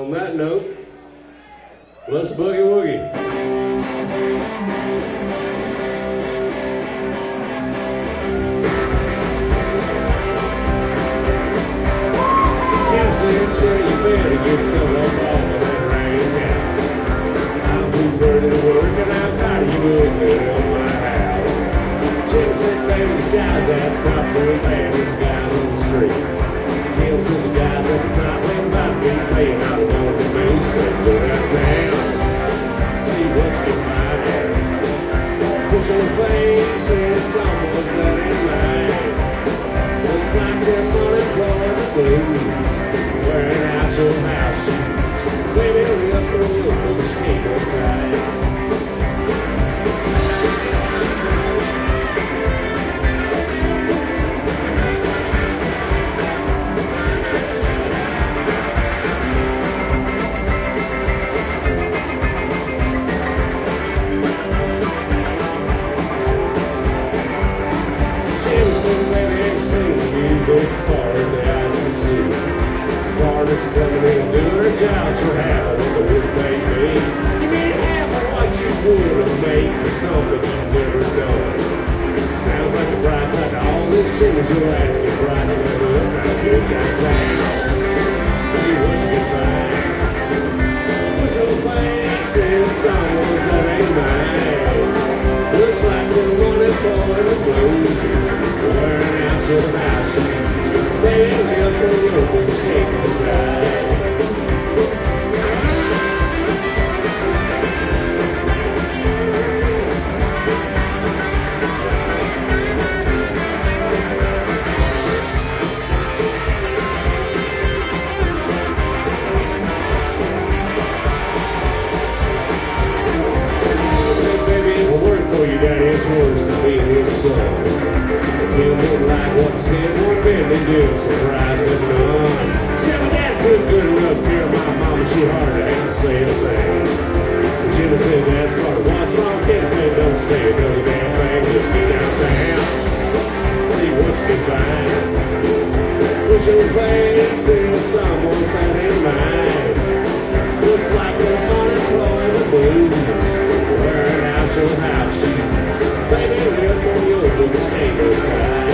on that note, let's boogie woogie. Can't say it, sure you better get some up off of that rain couch. I'm too pretty to work and I'm tired of you moving around my house. Chick said, baby, the guys at the top of the band, these guys on the street. Kim said the guys at the top, they might be playing out of one of the bass. They go downtown, see what you can find there. Push on the face, and someone's that ain't mine. Looks like they're unemployed blues, wearing out some house shoes. Baby, hurry up for a little bit of skateboard time. As far as the eyes can see, foreigners are coming in and doing their jobs for half of what the work they pay. You mean half of what you would have made for something you've never done. Sounds like the bright side to all this change. You'll ask the price of it up. Now get that down, see what you can find. Push on the face and someone's that ain't mine. Looks like they're running for the blues, wearing out some house shoes. Baby, live for your big skateboard ride. Say, baby, it will work for you, daddy. It's worse than being his son. Feel me like what's said, one been they do, surprise and none. Said my dad couldn't good enough here, my mama, she hardly had to say a thing. Jimmy said that's part of what's wrong, Kid said don't say another damn thing, just get downtown, see what you can find. Push your face into someone's that ain't mine. Looks like they're unemployed with blues, wearing out your house shoes. Baby, live for your big skateboard time.